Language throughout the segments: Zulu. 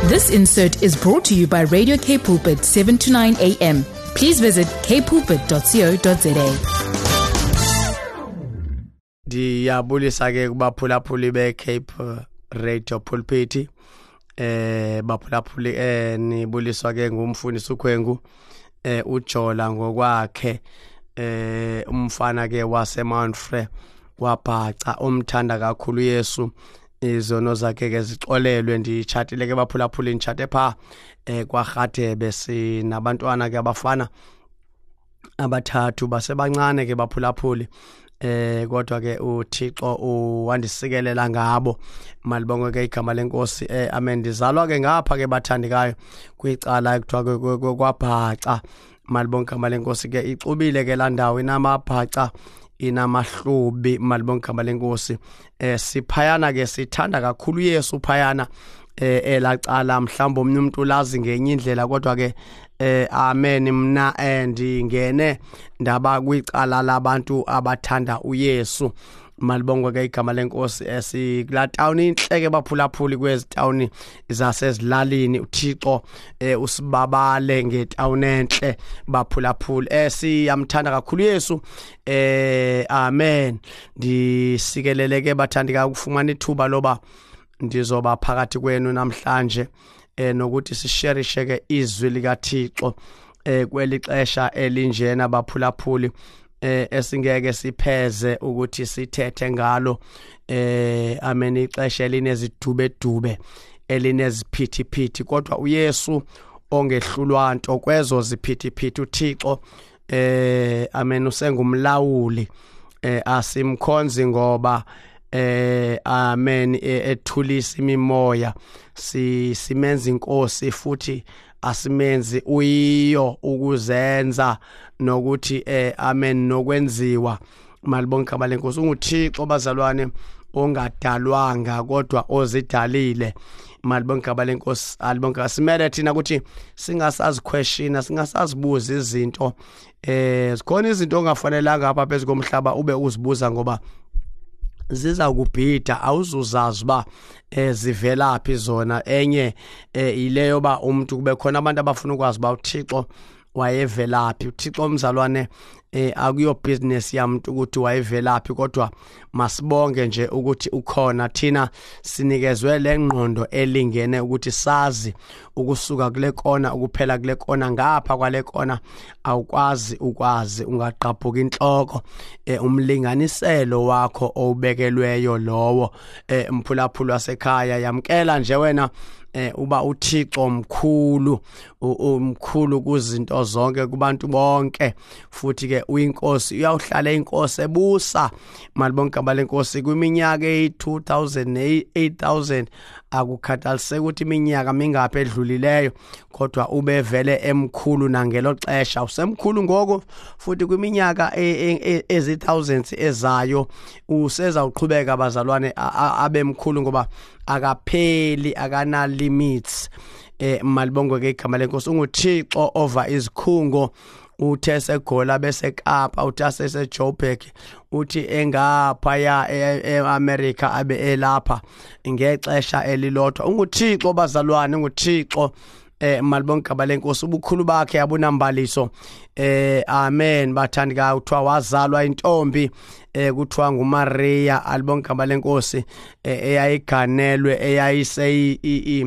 This insert is brought to you by Radio K Pulpit 7 to 9 a.m. Please visit kpulpit.co.za. Diyabulisa ke kubaphulaphuli be Cape Radio Pulpit baphulaphuli nibuliswa ke ngumfundisi uKhwengu uJola ngokwakhe umfana ke waseMountfrey wabhaca umthanda kakhulu Yesu izono zakhe ke zixolelwe ndichatile ke baphulaphuli ngichathe pha kwaGadebe sinabantwana ke abafana abathathu basebancane ke baphulaphuli kodwa ke uThixo wandisikelela ngabo malibonke ke igama lenkosi amen dizalwa ke ngapha ke bathandikayo kwicala ekuthiwa kwabhaca malibonke igama lenkosi ke icubile ke la ndawo inamabhaca inamahlubi malibonke igama lenkosi siphayana ke sithanda kakhulu Yesu phayana elacala mhlawumbe umuntu lazi ngenye indlela kodwa ke amen mina ndingene ndaba kwicala labantu abathanda uYesu malibonke ke igama lenkosi esikula town inhleke baphulaphuli kwezitown zasezilalini uThixo usibabale ngetown enhle baphulaphuli siyamthanda kakhulu Yesu amen ndisikeleleke bathandika ukufumana ithuba loba ndizoba phakathi kwenu namhlanje nokuthi sisharishe ke izwi likaThixo kweli xesha elinjena baphulaphuli esingeke sipheze ukuthi sithethe ngalo amen ixesha elinezidube elineziphithiphithi kodwa uYesu ongehlulwa nto kwezo ziphithiphithi uThixo amen usengumlawuli asimkhonzi ngoba amen ethulisa imimoya simenza inkosi futhi asimenzi uyiyo ukuzenza nokuthi amen nokwenziwa malibonke igama lenkosi unguThixo bazalwane ongadalwanga kodwa ozidalile malibonke igama lenkosi alibonke asimele thina ukuthi singasazi question singasazibuza izinto zikhona izinto ongafanelanga apha phezulu komhlaba ube uzibuza ngoba ziza kubhida awuzuzazi ba zivelaphi zona enye ileyo ba umuntu kube khona abantu abafuna ukwazi ba uThixo wayevelaphi uThixo umzalwane akuyo business yamuntu ukuthi wayevelaphi kodwa masibonge nje ukuthi ukhona thina sinikezwe lengqondo elingene ukuthi sazi ukusuka kule kona ukuphela kule kona ngapha kwale kona awukwazi ungaqaphuka inhloko umlinganiselo wakho obekelweyo lowo mphulaphulu wasekhaya yamkela nje wena uba uThixo mkhulu umkhulu kuzinto zonke kubantu bonke futhi ke uyinkosi uyawuhlala inkosi ebusa malibonke abalenkosi kwiminyaka e2000 8000 akukhathaliseki ukuthi iminyaka mingaphi edlulileyo kodwa ubevele emkhulu nangelo xesha usemkhulu ngoko futhi kwiminyaka ezi-thousands ezayo useza uqhubeka abazalwane abemkhulu ngoba akapheli akana limits malibonke ke igama lenkosi unguThixo over izikhungo uthe segola bese Kapa uthase seJoburg uthi engapha ya eAmerica abe elapha ngexesha elilodwa unguThixo bazalwane unguThixo malibonke igama lenkosi ubukhulu bakhe abunambaliso amen bathandika uthiwa wazalwa intombi kuthiwa nguMaria alibonke igama lenkosi eyayiganelwe eyayise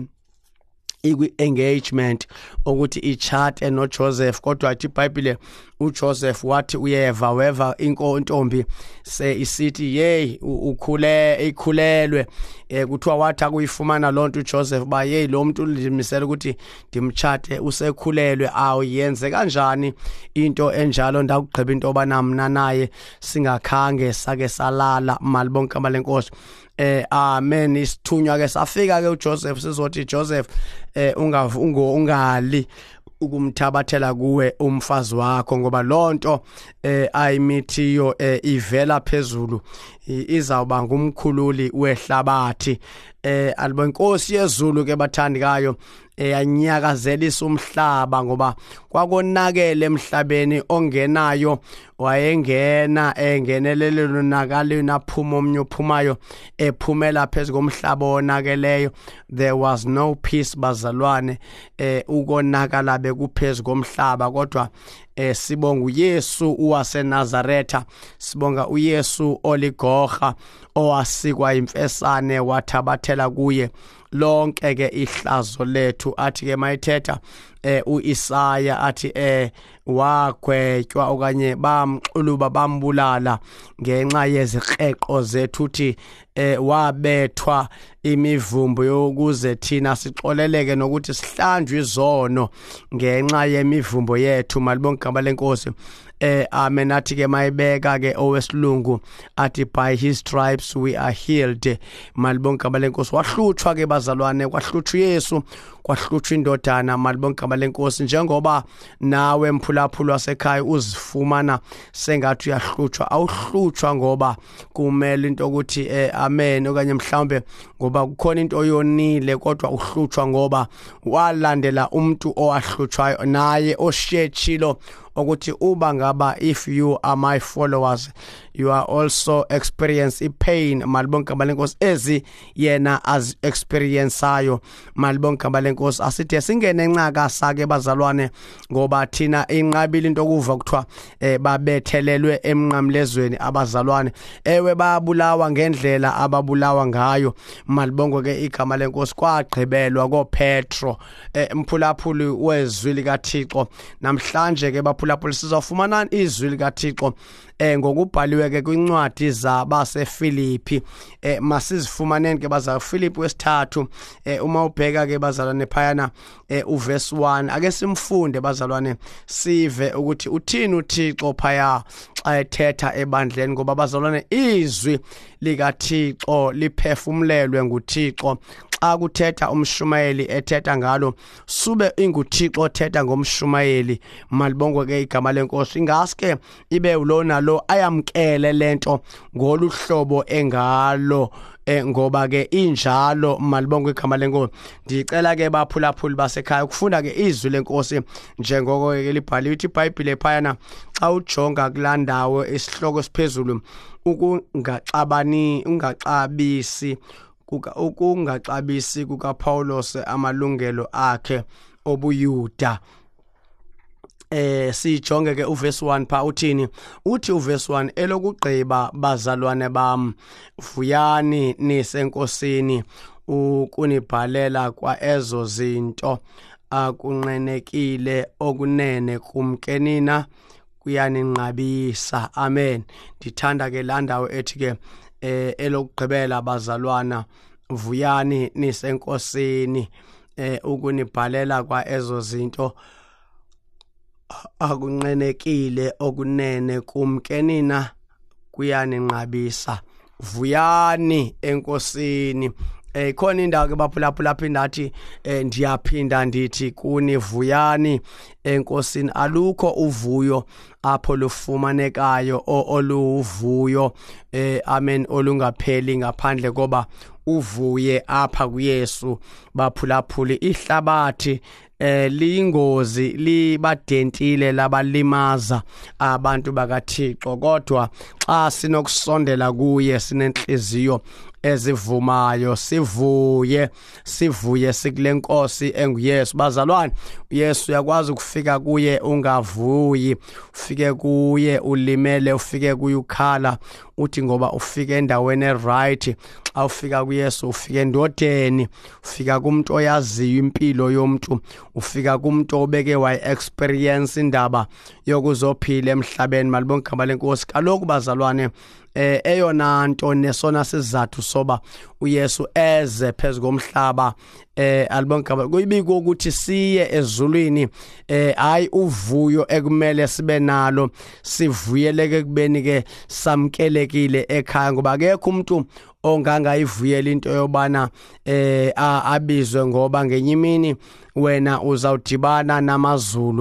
engagement ukuthi ichat noJoseph kodwa ithi iBhayibhile uJoseph wathi uyeva weva intombi isithi hey ikhulelwe kuthiwa wathi akuyifumana lonto uJoseph ba hey lo muntu ulimisela ukuthi ndimchathe usekhulelwe awuyenze kanjani into enjalo ndakugqiba into banamna naye singakhange sake salala malibonke amalenkosi amen isithunywa ke safika ke uJoseph sizothi Joseph ungali ukumthabathela kuwe umfazi wakho ngoba lonto ayimithiyo ivela phezulu izawuba ngumkhululi wehlabathi alibonkosi yezulu ke bathandikayo yanyakazelisa umhlaba ngoba kwakonakele emhlabeni ongenayo wayengena engenelelo nakalo naphuma omnye ophumayo ephumela phezulu komhlaba onakeleyo. There was no peace bazalwane, ukonakala bekuphezulu komhlaba. Kodwa sibonga uYesu waseNazaretha, sibonga uYesu oligorha owasikwa imfesane wathabathela kuye lonke ke ihlazo lethu. Athi ke mayithetha uIsaya athi wagwetywa okanye bamxuluba bambulala ngenxa yeziqeqo zethu, uthi wabethwa imivumbo yokuze thina sixoleleke nokuthi sihlanjwe izono ngenxa yemivumbo yethu. Malibonke igama lenkosi. Amen. Athi ke mayibeka ke owesilungu athi by his stripes we are healed. Malibonke igama lenkosi. Wahlutshwa ke bazalwane, kwahlutshwa uYesu, kwahlutshwa indodana. Malibonke igama lenkosi. Njengoba nawe mphulaphula wasekhaya uzifumana sengathi uyahlutshwa, awuhlutshwa ngoba kumele into ukuthi amen okanye mhlawumbe ngoba kukhona into oyonile, kodwa uhlutshwa ngoba walandela umuntu owahlutshwayo naye oshechilo ukuthi uba ngaba if you are my followers you are also experience pain. Malibonke igama lenkosi ezi yena as experienceayo. Malibonke igama lenkosi. Asithe singene enqaka sake bazalwane ngoba thina inqabile into okuva kuthiwa babethelelwe emnqamlezweni abazalwane. Ewe babulawa ngendlela ababulawa ngayo. Malibonke ke igama lenkosi. Kwagqibelwa koPetro mphulaphuli wezwi likaThixo. Namhlanje ke baphulaphuli sizofumana izwi likaThixo ngokubhaliwe ke kwincwadi zabaseFilipi. Masizifumaneni ke bazalwane, Filipi wesithathu uma ubheka ke bazalwane phayana uverse 1 ake simfunde bazalwane sive ukuthi uthini uThixo phaya xa ethetha ebandleni, ngoba bazalwane izwi likaThixo liphefumlelwe nguThixo. Xa kuthetha umshumayeli ethetha ngalo sube inguThixo othetha ngomshumayeli. Malibonke ke igama lenkosi. Ingaske ibe ulona lo ayamkele lento ngoluhlobo engalo ngoba ke injalo. Malibonke igama lenkosi. Ndicela ke baphulaphuli basekhaya ukufunda ke izwi lenkosi njengoko ke libhaliwe ithi iBhayibhile phayana xa ujonga kulandawo isihloko siphezulu ukungaxabisi kukaPawulos amalungelo akhe obuyuda. Sijonge ke uverse 1 pha uthini. Uthi uverse 1 elokugqiba bazalwane bam vuyani nisenkosini ukunibhalela kwa ezo zinto akunqenekile okunene kumke nina kuyaninqabisa. Amen. Ndithanda ke landawo ethi ke elokugqibela bazalwana vuyani nisenkosini ukunibhalela kwa ezo zinto akunqenekile okunene kumke nina kuyaninqabisa. Vuyani enkosini. Khona indawo ke baphulaphula aphinda athi ndiyaphinda ndithi kuni vuyani enkosini. Alukho uvuyo apho lufumanekayo oluvuyo amen olungapheli ngaphandle koba uvuye apha kuYesu. Baphulaphuli ihlabathi liyingozi libadentile labalimaza abantu bakaThixo, kodwa xa sinokusondela kuye sinenhliziyo ezivumayo sivuye sikule nkosi enguYesu. Bazalwane uYesu uyakwazi ukufika kuye ungavuyi, ufike kuye ulimele, ufike kuye ukhala uthi ngoba ufike endaweni right. Xa ufika kuYesu ufike endodeni, ufika kumuntu oyaziyo impilo yomuntu, ufika kumuntu obeke wayi experience indaba yokuzophila emhlabeni. Malibonke igama lenkosi. Kaloku bazalwane eyona nto nesona sizathu soba uYesu eze phezulu komhlaba alibonke kuyibiko ukuthi siye ezulwini hayi uvuyo ekumele sibe nalo, sivuyeleke kubeni ke samkelekile ekhaya, ngoba akekho umuntu ongangayivuyela into yobana abizwe, ngoba ngenye imini wena uzawudibana namazulu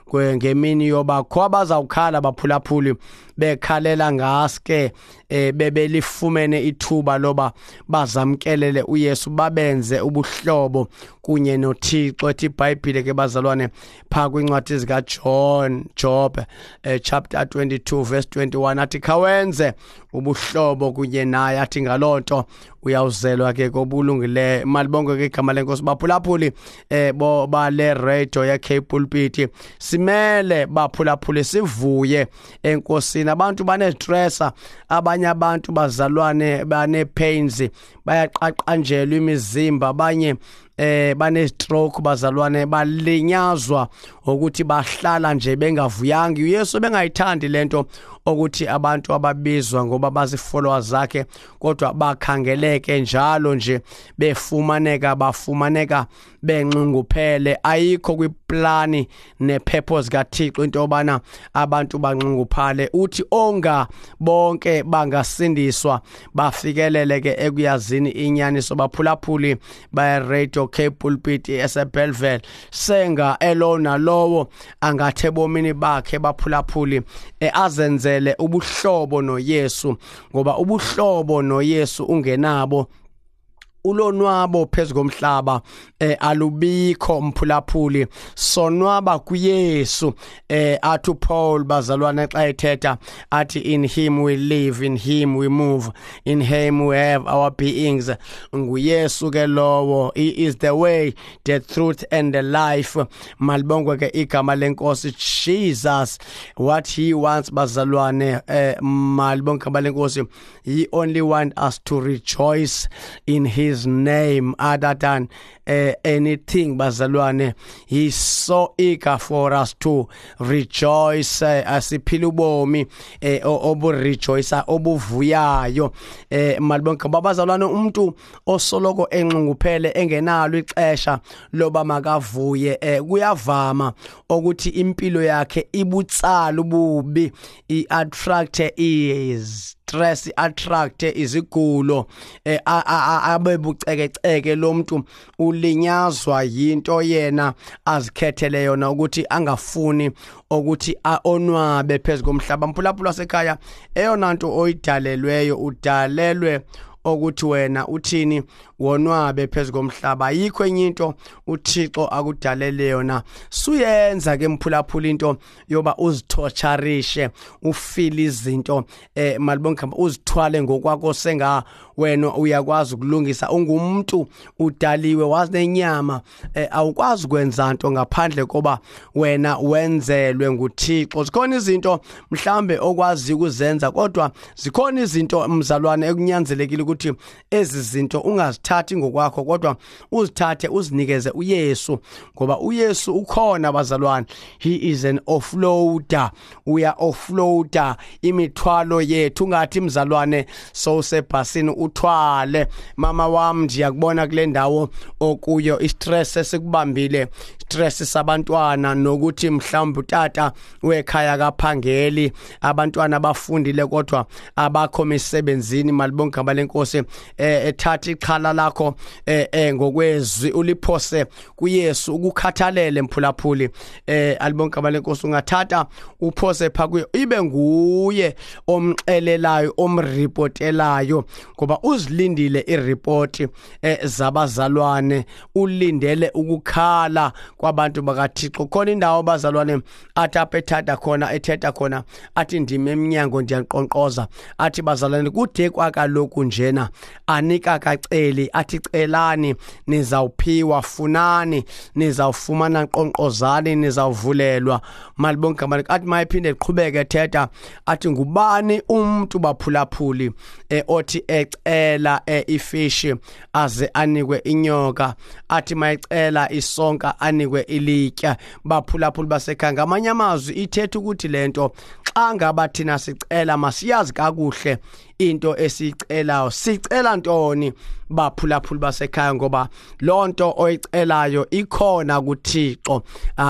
ngemini yobakho abazawukhala baphulaphuli bekhalela ngaske bebelifumene ithuba loba bazamkelele uYesu babenze ubuhlobo kunye noThixo. Ethi iBhayibhile ke bazalwane pha kwincwadi zika Job chapter 22 verse 21 athi khawenze ubuhlobo kunye naye, athi ngalonto uyawuzelwa ke kobulungile. Malibonke ke igama lenkosi baphulaphuli bale radio yakhe Pulpit, simele baphulaphuli sivuye enkosini. Abantu banestressa, abanye abantu bazalwane bane pains, bayaqaqanjelwa imizimba, abanye bane stroke bazalwane, balinyazwa ukuthi bahlala nje bengavuyanga. uYesu bengayithandi lento ukuthi abantu ababizwa ngoba bazifollowers zakhe kodwa bakhangeleke njalo nje bafumaneka benxunguphele. Ayikho kwiplani nepurpose kaThixo into obana abantu banxunguphale. Uthi onga bonke bangasindiswa bafikelele ke ekuyazini inyaniso. Baphulaphuli ba radio Cape Pulpit eseBellville senga elona lowo angathe bomini bakhe baphulaphuli azenzele ubuhlobo noYesu, ngoba ubuhlobo noYesu ungenabo ulonwabo phezu komhlaba alubikho mphulaphuli. Sonwaba kuYesu. Athu Paul bazalwane xa ethetha athi in him we live, in him we move, in him we have our beings. NguYesu ke lowo, he is the way, the truth and the life. Malibongwe ke igama lenkosi Jesus. What he wants bazalwane, malibongwe igama lenkosi, he only wants us to rejoice in his name other than anything bazalwane. He's so eager for us to rejoice asiphila ubomi obu rejoice obuvuyayo. Malibonke babazalwane, umuntu osoloko enxunguphele engenalo ixesha loba makavuye kuyavama ukuthi impilo yakhe ibutsala ububi, iattract is stress, attract izigulo, abebucekeceke lo muntu ulinyazwa yinto yena azikhethele yona ukuthi angafuni ukuthi onwabe phezu komhlaba. Mphulaphula wasekhaya, eyona nto oyidalelweyo udalelwe ukuthi wena uthini wonwabe phezu komhlaba. Ayikho enye into uThixo akudalele yona. Suyenza ke mphulaphula into yoba uzithocharishe, ufeel izinto malibonke uzithwale ngokwakho senga wena uyakwazi ukulungisa. Ungumuntu udaliwe wazinenyama, awukwazi ukwenza into ngaphandle koba wena wenzelwe nguThixo. Zikhona izinto mhlambe okwazi ukuzenza, kodwa zikhona izinto mzalwane ekunyanzelekile ukuthi ezi zinto ungazithathi ngokwakho kodwa uzithathe uzinikeze uYesu, ngoba uYesu ukhona bazalwane. He is an offloader. Uya offloader imithwalo yethu. Ungathi mzalwane so sebhasini uthwale, mama wami ndiyakubona kule ndawo okuyo istress esikubambile, stress sabantwana, nokuthi mhlawumbe utata wekhaya kaphangeli, abantwana bafundile kodwa abakho emisebenzini. Malibonke abalenkosi, ethatha ixhala lakho ngokwezwi uliphose kuYesu, ukukhathalele mphulaphuli. Alibonke abalenkosi, ungathatha uphose pha kuye, ibe nguye omxelelayo omrepotelayo, ngoba uzilindile ireport zabazalwane, ulindele ukukhala kwabantu bakaThixo. Khona indawo bazalwane athi aphethatha khona ethetha khona athi ndime eminyango ndiyanqonqoza, athi bazalwane kude kwakaloku njena anika kaceli, athi celani nizawuphiwa, funani nizawufumana, nqonqozani nizawuvulelwa. Malibonke amalike athi mayiphinde iqhubeke ethetha athi ngubani umuntu baphulaphuli othi ecela ifish aze anikwe inyoka, athi mayicela isonka anikwe ilitya. Baphulaphuli basekhaya, ngamanye amazwi ithetha ukuthi lento xa ngaba thina sicela masiyazi kakuhle into esicelayo sicela ntoni baphulaphuli basekhaya, ngoba lonto oyicelayo ikhona kuThixo.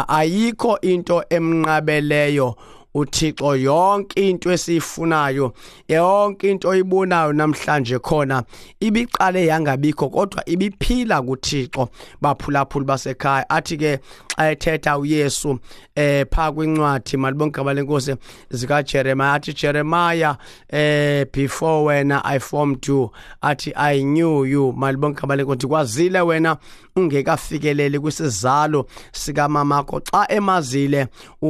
Ayikho into emnqabeleyo uThixo. Yonke into esifunayo, yonke into oyibonayo namhlanje khona ibiqale yangabikho kodwa ibiphila kuThixo. Baphulaphuli basekhaya athi ke xa ethetha uYesu pha kwincwadi malibonke abalenkosi zika Jeremiah athi Jeremiah before wena I formed you athi I knew you malibonke abalenkosi kwazile wena ungekafikeleli kwisizalo sika mamakho xa emazile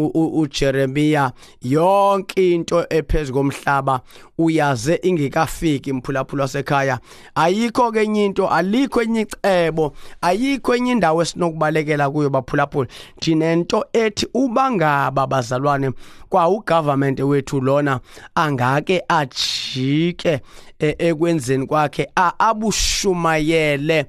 uJeremiah yonke into ephezulu komhlaba uyaze ingekafiki mphulaphula wasekhaya ayikho ke enye into alikho enye icebo ayikho enye indawo esinokubalekela kuyo baphulaphula dinento ethi ubangaba bazalwane kwa ugovernment wethu lona angake ajike ekwenzeni kwakhe abushumayele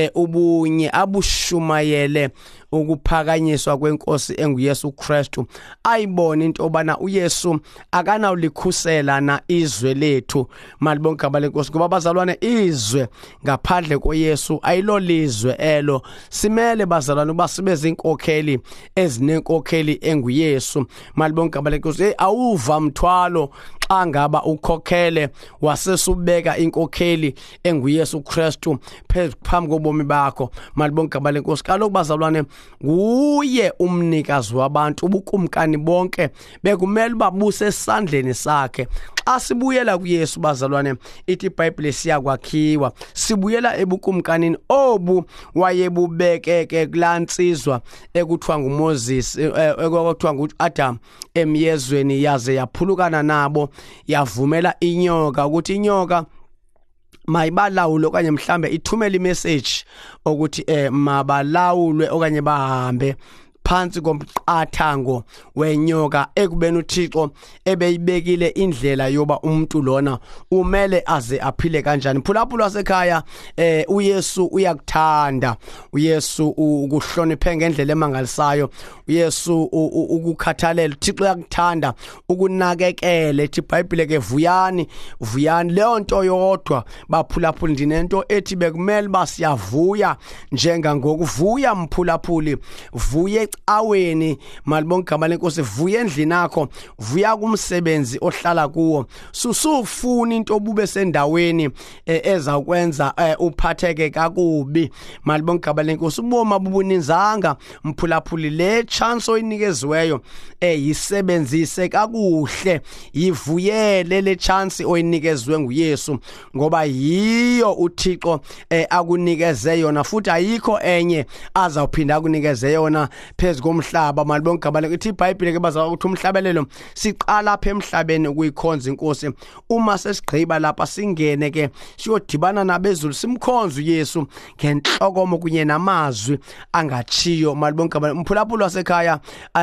ubunye abushumayele ukuphakanyiswa kwenkosi enguYesu Kristu ayibona into obana uYesu akanawulikhusela na izwe lethu malibonke abalenkosi ngoba bazalwane izwe ngaphandle koYesu ayilolizwe elo simele bazalwane uba sibe zinkokheli ezinenkokheli enguYesu malibonke abalenkosi awuva mthwalo xa ngaba ukhokhele wasesubeka inkokheli enguYesu Kristu phambi kobomi bakho malibonke abalenkosi kaloku bazalwane nguye umnikazi wabantu ubukumkani bonke bekumele babuse esandleni sakhe xa sibuyela kuYesu bazalwane ithi iBhayibheli siyakwakhiwa sibuyela ebukumkanini obu wayebubekeke kulantsizwa ekuthiwa nguMoses ekuthiwa nguAdam emyezweni yaze yaphulukana nabo yavumela inyoka ukuthi inyoka mayibalawule okanye mhlambe ithumela imessage ukuthi mabalawulwe okanye bahambe phansi komqathango wenyoka ekubeni uThixo ebeyibekile indlela yoba umuntu lona umele aze aphile kanjani phulaphula wasekhaya uYesu uyakuthanda uYesu ukuhlonipha ngendlela emangalisayo uYesu ukukhathalela uThixo uyakuthanda ukunakekele ethi iBhayibheli ke vuyani leyo nto yodwa baphulaphula ndinento ethi bekumele basiyavuya njenga ngokuvuya mphulaphuli vuye aweni malibonke abalenkosi vuya endlini yakho vuya kumsebenzi ohlala kuwo susufuna into obube sendaweni ezakwenza uphatheke kakubi malibonke abalenkosi uboma bubuninzanga mphulaphuli le chance oyinikeziweyo yisebenzise kakuhle yivuyele le chance oyinikezwe nguYesu ngoba yiyo uThixo akunikeze yona futhi ayikho enye azawuphinda akunikeze yona phezu komhlaba malibonke abalenkosi ithi iBhayibheli ke bazawa ukuthi umhlabelelo siqala apha emhlabeni ukuyikhonza inkosi uma sesigqiba lapha singene ke siyodibana nabezulu simkhonza uYesu ngenhlokomo kunye namazwi angachiyo malibonke umphulaphula wasekhaya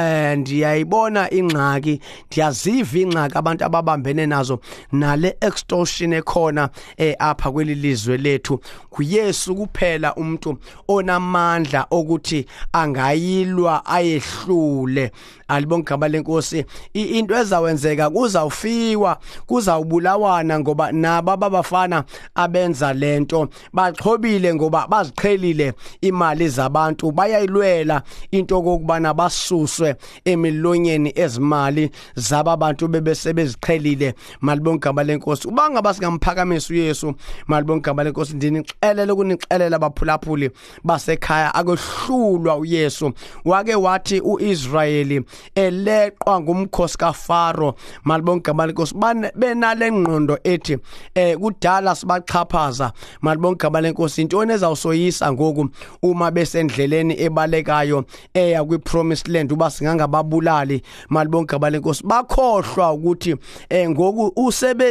ndiyayibona ingxaki ndiyaziva ingxaki abantu ababambene nazo nale extortion ekhona apha kweli lizwe lethu kuYesu kuphela umuntu onamandla okuthi angayilwa ayehlule alibonke abalenkosi into ezawenzeka kuzawufiwa kuzawubulawana ngoba nabo abafana abenza lento baxhobile ngoba baziqhelile imali zabantu bayayilwela into kokubana basuswe emilonyeni ezimali zababantu bebesebeziqhelile malibonke abalenkosi ubanga basingamphakamisa uYesu malibonke abalenkosi ndinixelele ukunixelela abaphulaphuli basekhaya akohlulwa uYesu wake wathi uIsrayeli eleqwa ngumkhosi kaFaro malibonke abalenkosi benale ngqondo ethi kudala sibaxhaphaza malibonke abalenkosi intoni ezawusoyisa ngoku uma besendleleni ebalekayo eya kwipromised land uba singangababulali malibonke abalenkosi bakhohlwa ukuthi ngoku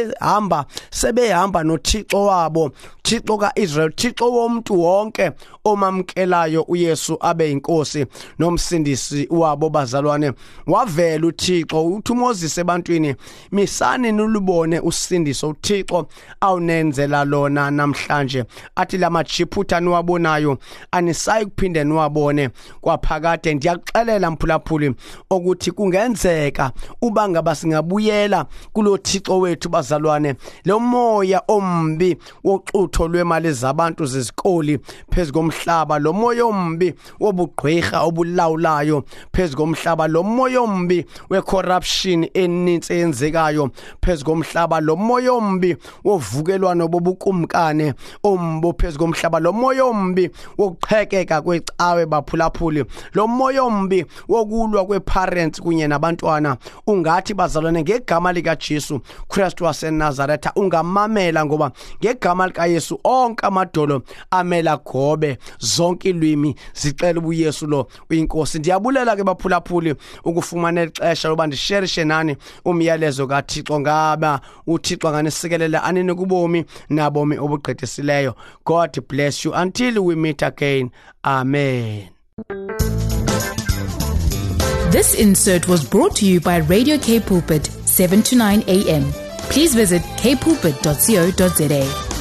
sebehamba noThixo wabo Thixo kaIsrael Thixo womuntu wonke omamkelayo uYesu abe inkosi nomsindisi wabo bazalwane wavela uThixo uthi uMoses ebantwini misani nulubone usindiso uThixo awunenzela lona namhlanje athi lamajiphutha niwabonayo anisayi kuphinde niwabone kwaphakade ndiyakuxelela mphulaphuli ukuthi kungenzeka uba ngaba singabuyela kulo Thixo wethu bazalwane lo moya ombi woxutho lwemali zabantu zezikoli phezu komhlaba lo moya ombi wobugqirha obulala olawulayo phezukomhlaba, lo moya ombi wecorruption eninzi eyenzekayo phezukomhlaba, lo moya ombi wovukelwano bobukumkane ombo phezukomhlaba, lo moya ombi wokuqhekeka kwecawe baphulaphuli, lo moya ombi wokulwa kweparents kunye nabantwana, ungathi bazalwane ngegama lika Jesu Kristu waseNazaretha ungamamela, ngoba ngegama lika Yesu onke amadolo amela gobe, zonke ilwimi zicela ubuyesu lo uyinkosi. Ndiyabulela ke baphulaphuli ukufumana ixesha loba ndisherishe nani umyalezo kaThixo, ngaba uThixo nganisikelele anini kubomi nabomi obugqithisileyo. God bless you until we meet again. Amen. This insert was brought to you by Radio K Pulpit, 7 to 9 a.m. Please visit kpulpit.co.za.